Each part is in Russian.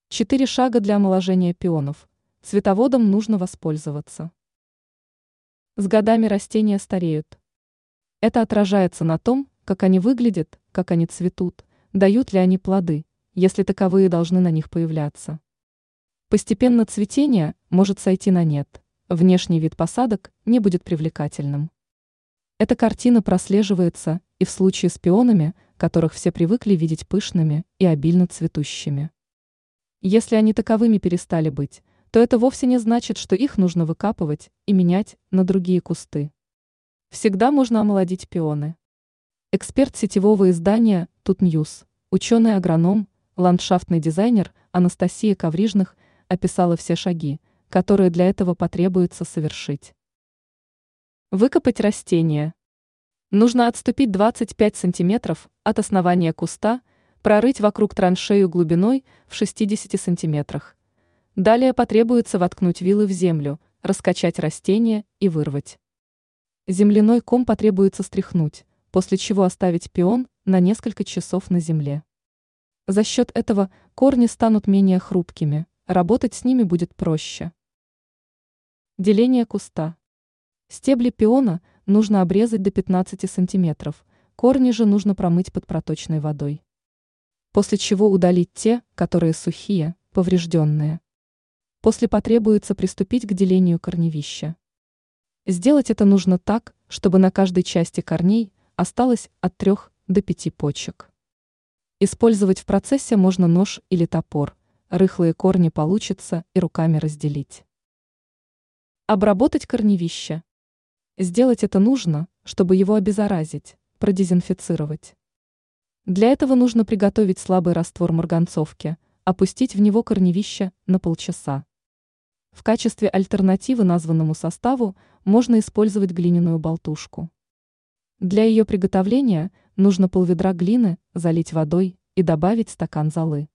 4 шага для омоложения пионов. Цветоводом нужно воспользоваться. С годами растения стареют. Это отражается на том, как они выглядят, как они цветут, дают ли они плоды, если таковые должны на них появляться. Постепенно цветение может сойти на нет, внешний вид посадок не будет привлекательным. Эта картина прослеживается и в случае с пионами, которых все привыкли видеть пышными и обильно цветущими. Если они таковыми перестали быть, то это вовсе не значит, что их нужно выкапывать и менять на другие кусты. Всегда можно омолодить пионы. Эксперт сетевого издания Тут Ньюс, ученый-агроном, ландшафтный дизайнер Анастасия Коврижных описала все шаги, которые для этого потребуется совершить. Выкопать растение. Нужно отступить 25 сантиметров от основания куста, прорыть вокруг траншею глубиной в 60 сантиметрах. Далее потребуется воткнуть вилы в землю, раскачать растение и вырвать. Земляной ком потребуется стряхнуть, после чего оставить пион на несколько часов на земле. За счет этого корни станут менее хрупкими, работать с ними будет проще. Деление куста. Стебли пиона нужно обрезать до 15 сантиметров, корни же нужно промыть под проточной водой. После чего удалить те, которые сухие, поврежденные. После потребуется приступить к делению корневища. Сделать это нужно так, чтобы на каждой части корней осталось от 3 до 5 почек. Использовать в процессе можно нож или топор, рыхлые корни получится и руками разделить. Обработать корневище. Сделать это нужно, чтобы его обеззаразить, продезинфицировать. Для этого нужно приготовить слабый раствор марганцовки, опустить в него корневище на полчаса. В качестве альтернативы названному составу можно использовать глиняную болтушку. Для ее приготовления нужно пол-ведра глины залить водой и добавить стакан золы.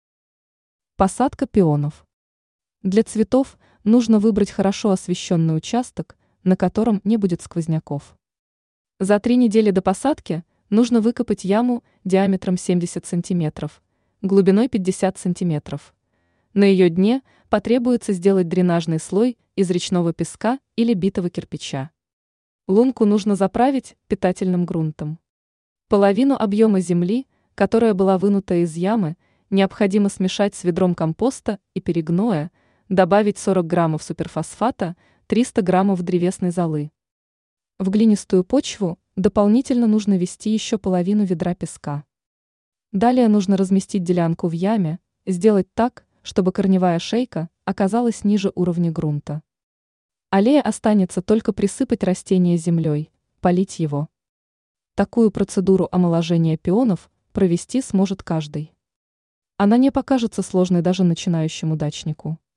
Посадка пионов. Для цветов нужно выбрать хорошо освещенный участок, на котором не будет сквозняков. За 3 недели до посадки нужно выкопать яму диаметром 70 см, глубиной 50 см. На ее дне потребуется сделать дренажный слой из речного песка или битого кирпича. Лунку нужно заправить питательным грунтом. Половину объема земли, которая была вынута из ямы, необходимо смешать с ведром компоста и перегноя, добавить 40 граммов суперфосфата, 300 граммов древесной золы. В глинистую почву дополнительно нужно ввести еще половину ведра песка. Далее нужно разместить делянку в яме, сделать так, чтобы корневая шейка оказалась ниже уровня грунта. Аллея останется только присыпать растение землей, полить его. Такую процедуру омоложения пионов провести сможет каждый. Она не покажется сложной даже начинающему дачнику.